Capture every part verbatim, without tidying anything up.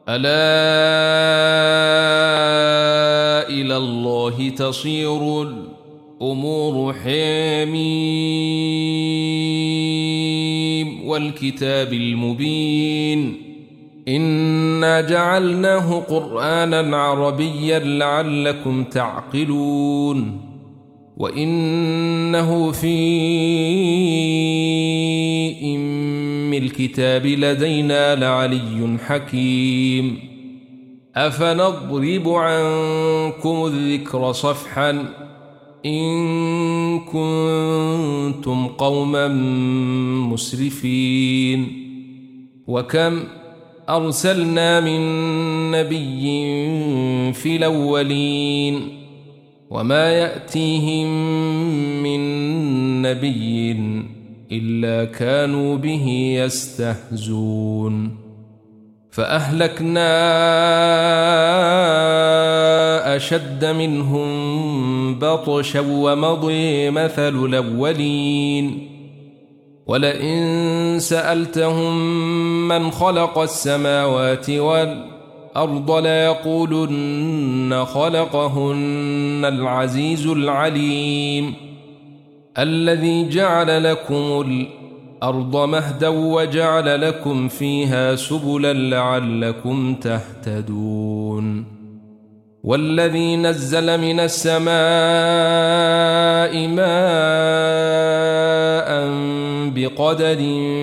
ألا إلى الله تصير الأمور حميم والكتاب المبين إنا جعلناه قرآنا عربيا لعلكم تعقلون وإنه في أم الكتاب لدينا لعلي حكيم أفنضرب عنكم الذكر صفحا إن كنتم قوما مسرفين وكم أرسلنا من نبي في الأولين وما يأتيهم من نبي إلا كانوا به يستهزون فأهلكنا أشد منهم بطشا ومضي مثل الأولين ولئن سألتهم من خلق السماوات والأرض ليقولن خلقهن العزيز العليم الذي جعل لكم الأرض مهدا وجعل لكم فيها سبلا لعلكم تهتدون والذي نزل من السماء ماء بقدر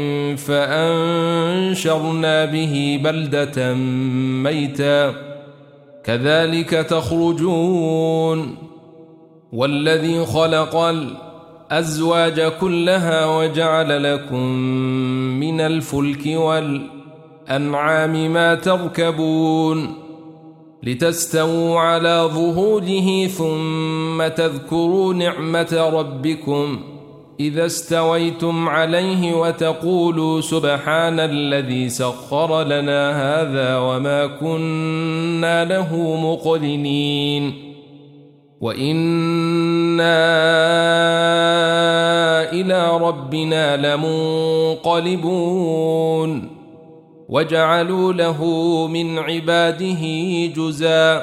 فأنشرنا به بلدة ميتا كذلك تخرجون والذي خلق الأزواج كلها وجعل لكم من الفلك والأنعام ما تركبون لتستووا على ظهوره ثم تذكروا نعمة ربكم إذا استويتم عليه وتقولوا سبحان الذي سخر لنا هذا وما كنا له مقرنين وإنا إلى ربنا لمنقلبون وجعلوا له من عباده جزءا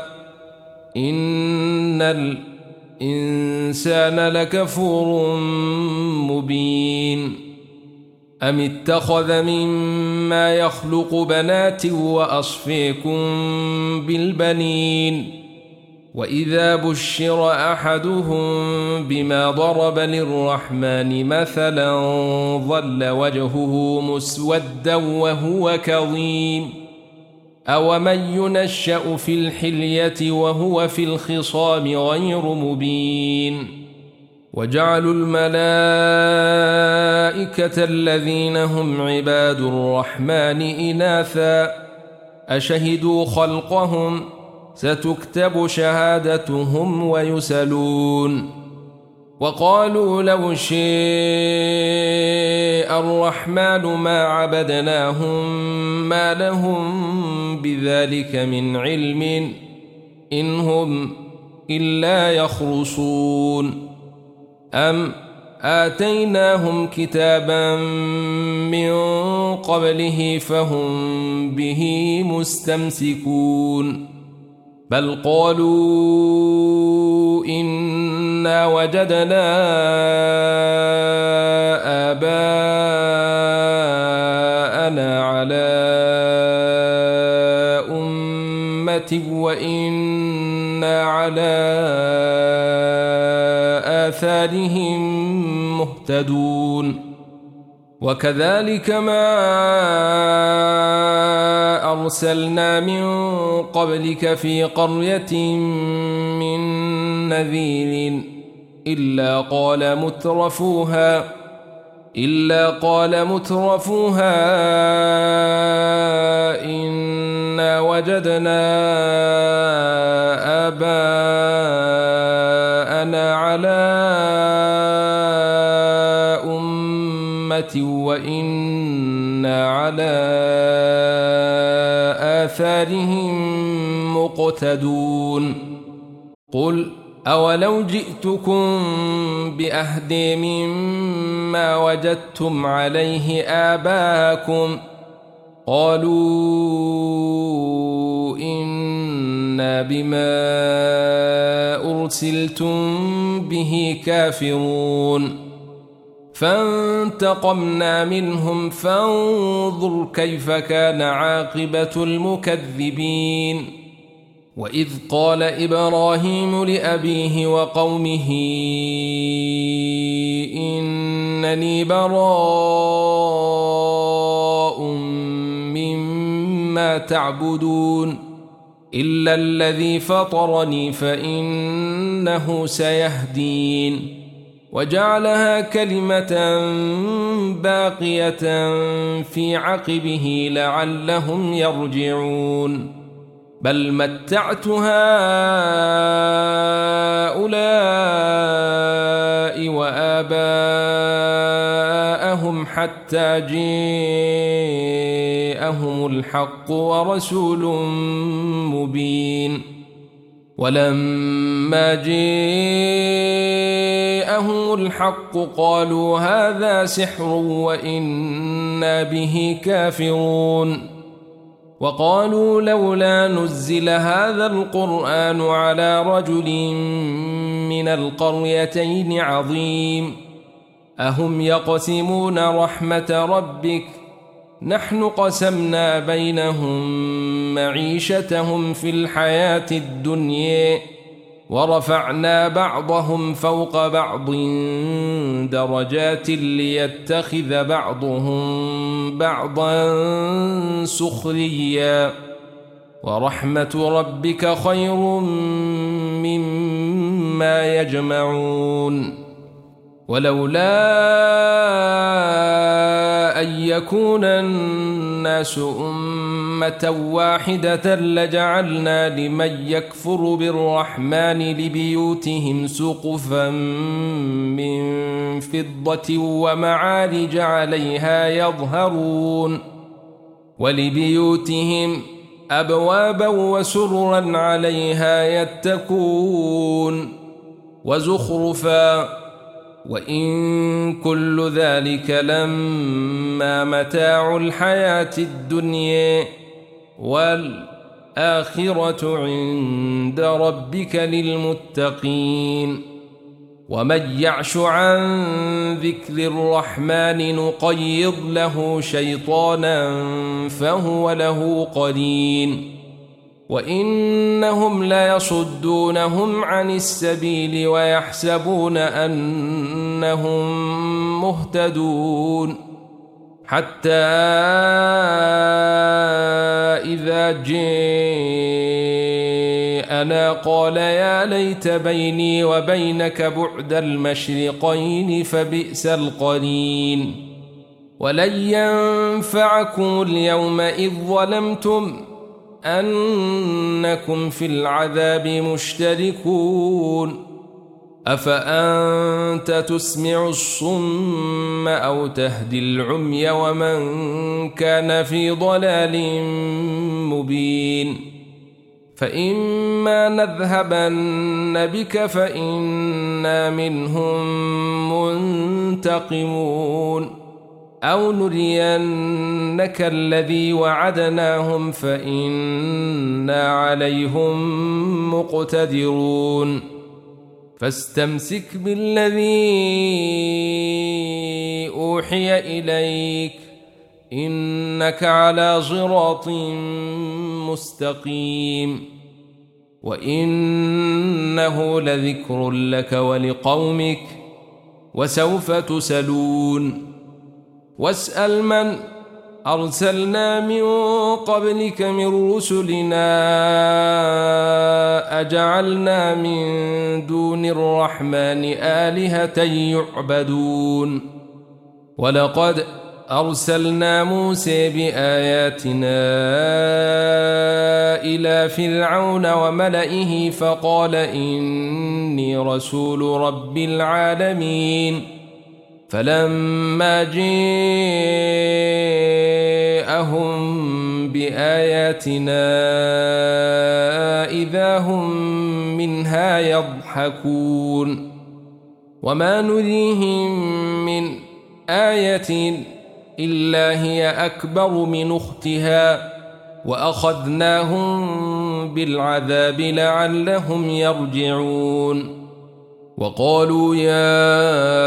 إن الإنسان لكفور مبين أم اتخذ مما يخلق بنات وأصفيكم بالبنين وإذا بشر أحدهم بما ضرب للرحمن مثلا ظل وجهه مسودا وهو كظيم أومن ينشأ في الحلية وهو في الخصام غير مبين وجعلوا الملائكة الذين هم عباد الرحمن إناثا أشهدوا خلقهم ستكتب شهادتهم ويسألون وقالوا لو شاء الرحمن ما عبدناهم ما لهم بذلك من علم إن هم إلا يخرصون أم آتيناهم كتابا من قبله فهم به مستمسكون بل قالوا إنا وجدنا آباءنا على أمة وإنا على آثارهم مهتدون وكذلك ما أرسلنا من قبلك في قرية من نذير إلا قال مترفوها إلا قال مترفوها إنا وجدنا آباءنا على أمة وإنا على آثارهم مقتدون قل أولو جئتكم بأهدى مما وجدتم عليه آباءكم قالوا إنا بما أرسلتم به كافرون فانتقمنا منهم فانظر كيف كان عاقبة المكذبين وإذ قال إبراهيم لأبيه وقومه إنني براء مما تعبدون إلا الذي فطرني فإنه سيهدين وجعلها كلمة باقية في عقبه لعلهم يرجعون بل متعت هؤلاء وآباءهم حتى جاءهم الحق ورسول مبين ولما جاءهم الحق قالوا هذا سحر وإنا به كافرون وقالوا لولا نزل هذا القرآن على رجل من القريتين عظيم أهم يقسمون رحمة ربك نحن قسمنا بينهم معيشتهم في الحياة الدنيا ورفعنا بعضهم فوق بعض درجات ليتخذ بعضهم بعضا سخريا ورحمة ربك خير مما يجمعون ولولا أن يكون الناس أمة واحدة لجعلنا لمن يكفر بالرحمن لبيوتهم سقفا من فضة ومعارج عليها يظهرون ولبيوتهم أبوابا وسررا عليها يتكون وزخرفا وإن كل ذلك لما متاع الحياة الدنيا والآخرة عند ربك للمتقين ومن يعش عن ذكر الرحمن نقيض له شيطانا فهو له قرين وإنهم ليصدونهم عن السبيل ويحسبون أنهم مهتدون حتى إذا جاءنا قال يا ليت بيني وبينك بعد المشرقين فبئس القرين ولن ينفعكم اليوم إذ ظلمتم أنكم في العذاب مشتركون أفأنت تسمع الصم أو تهدي العمي ومن كان في ضلال مبين فإما نذهبن بك فإنا منهم منتقمون أو نرينك الذي وعدناهم فإنا عليهم مقتدرون فاستمسك بالذي أوحي إليك إنك على صراط مستقيم وإنه لذكر لك ولقومك وسوف تسألون واسأل من أرسلنا من قبلك من رسلنا أجعلنا من دون الرحمن آلهة يعبدون ولقد أرسلنا موسى بآياتنا إلى فرعون وملئه فقال إني رسول رب العالمين فلما جاءهم بآياتنا إذا هم منها يضحكون وما نريهم من آية إلا هي أكبر من أختها وأخذناهم بالعذاب لعلهم يرجعون وقالوا يا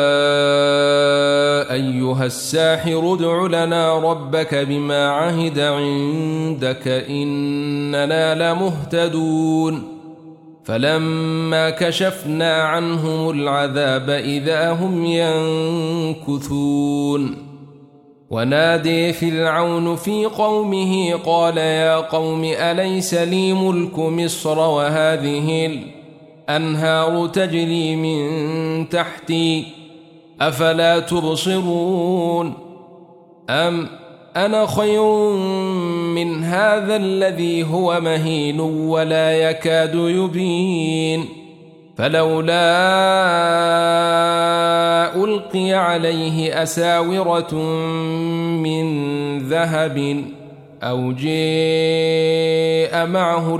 أيها الساحر ادع لنا ربك بما عهد عندك إننا لمهتدون فلما كشفنا عنهم العذاب إذا هم ينكثون ونادي فرعون في قومه قال يا قوم أليس لي ملك مصر وهذه الأنهار تجري من تحتي أفلا تبصرون أم أنا خير من هذا الذي هو مهين ولا يكاد يبين فلولا ألقي عليه أساورة من ذهب أو جاء معه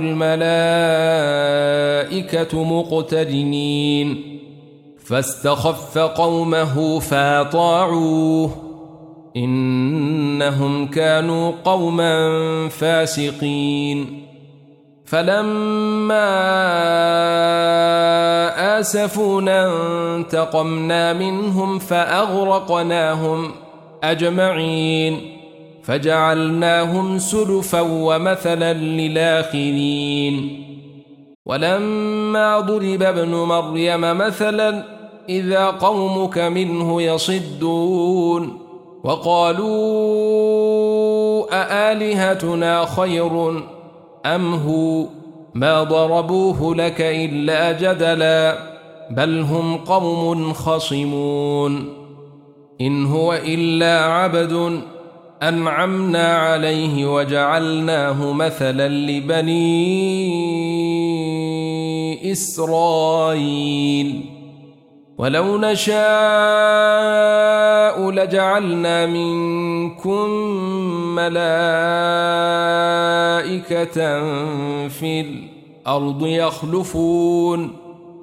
الملائكة مقترنين فاستخف قومه فاطاعوه إنهم كانوا قوما فاسقين فلما آسفونا انتقمنا منهم فأغرقناهم أجمعين فجعلناهم سلفا ومثلا للآخرين ولما ضرب ابن مريم مثلا إذا قومك منه يصدون وقالوا أآلهتنا خير أم هو ما ضربوه لك إلا جدلا بل هم قوم خصمون إن هو إلا عبد أنعمنا عليه وجعلناه مثلا لبني إسرائيل ولو نشاء لجعلنا منكم ملائكة في الأرض يخلفون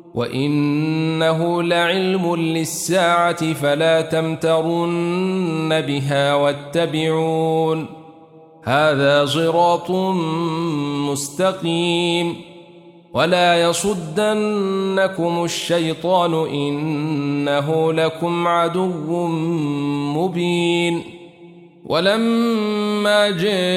وإنه لعلم للساعة فلا تمترن بها واتبعون هذا صراط مستقيم ولا يصدنكم الشيطان إنه لكم عدو مبين ولما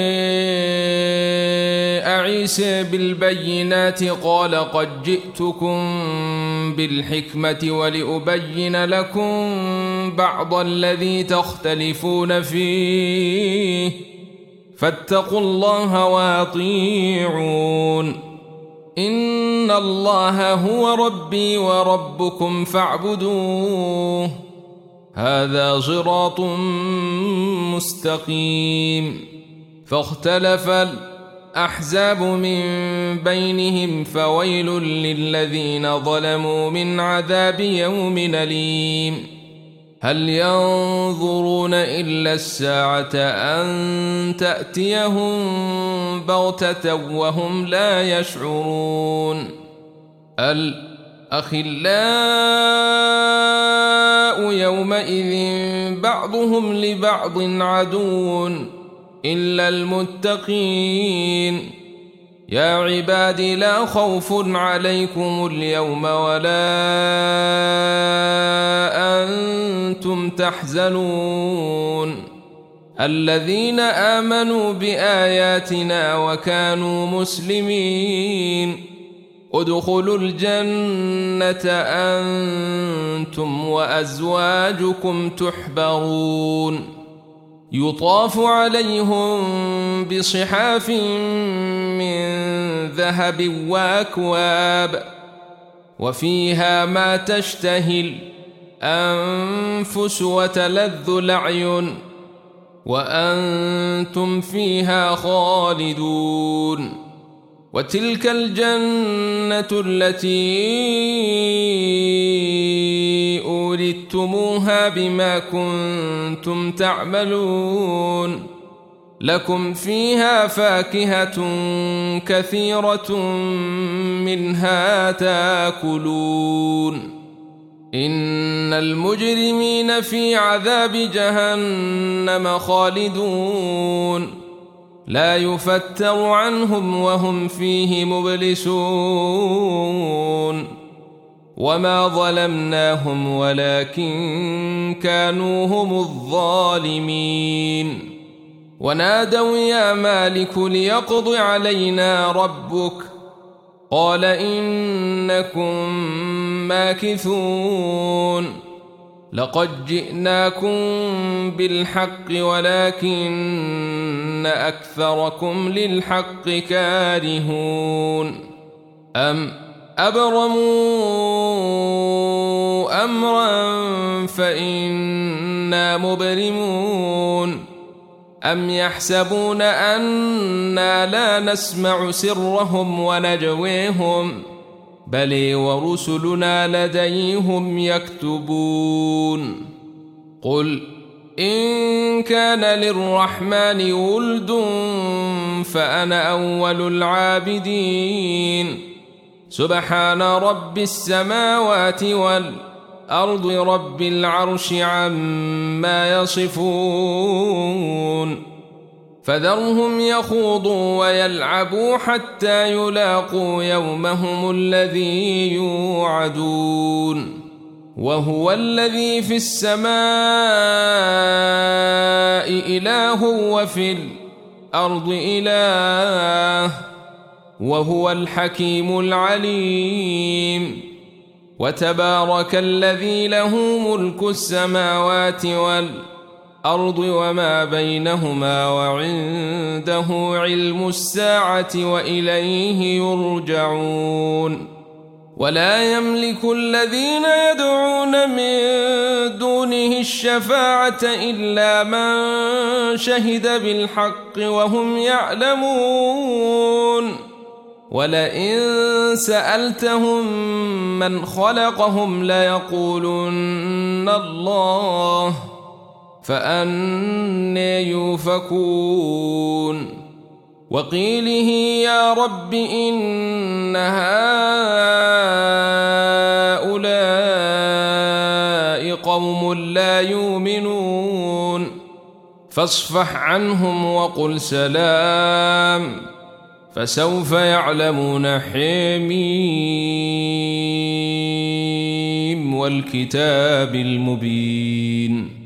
جاء عيسى بالبينات قال قد جئتكم بالحكمة ولأبين لكم بعض الذي تختلفون فيه فاتقوا الله وأطيعون إن الله هو ربي وربكم فاعبدوه هذا صراط مستقيم فاختلف الأحزاب من بينهم فويل للذين ظلموا من عذاب يوم أليم هل ينظرون إلا الساعة أن تأتيهم بغتة وهم لا يشعرون الأخلاء يومئذ بعضهم لبعض عدو إلا المتقين يا عبادي لا خوف عليكم اليوم ولا أنتم تحزنون الذين آمنوا بآياتنا وكانوا مسلمين ادخلوا الجنة أنتم وأزواجكم تحبرون يطاف عليهم بصحاف من ذهب وأكواب وفيها ما تشتهي الأنفس وتلذ الأعين وأنتم فيها خالدون وتلك الجنة التي أورثتموها بما كنتم تعملون لكم فيها فاكهة كثيرة منها تاكلون إن المجرمين في عذاب جهنم خالدون لا يفتر عنهم وهم فيه مبلسون وما ظلمناهم ولكن كانوا هم الظالمين ونادوا يا مالك ليقض علينا ربك قال إنكم ماكثون لقد جئناكم بالحق ولكن أكثركم للحق كارهون أم أبرموا أمرا فإنا مبرمون أم يحسبون أنا لا نسمع سرهم ونجويهم بل ورسلنا لديهم يكتبون قل إن كان للرحمن ولد فأنا أول العابدين سبحان رب السماوات والأرض رب العرش عما يصفون فذرهم يخوضوا ويلعبوا حتى يلاقوا يومهم الذي يوعدون وهو الذي في السماء إله وفي الأرض إله وهو الحكيم العليم وتبارك الذي له ملك السماوات والأرض وما بينهما وعنده علم الساعة وإليه يرجعون ولا يملك الذين يدعون من دونه الشفاعة إلا من شهد بالحق وهم يعلمون ولئن سألتهم من خلقهم ليقولن الله فأنى يؤفكون وقيله يا رب إن هؤلاء قوم لا يؤمنون فاصفح عنهم وقل سلام فسوف يعلمون حميم والكتاب المبين.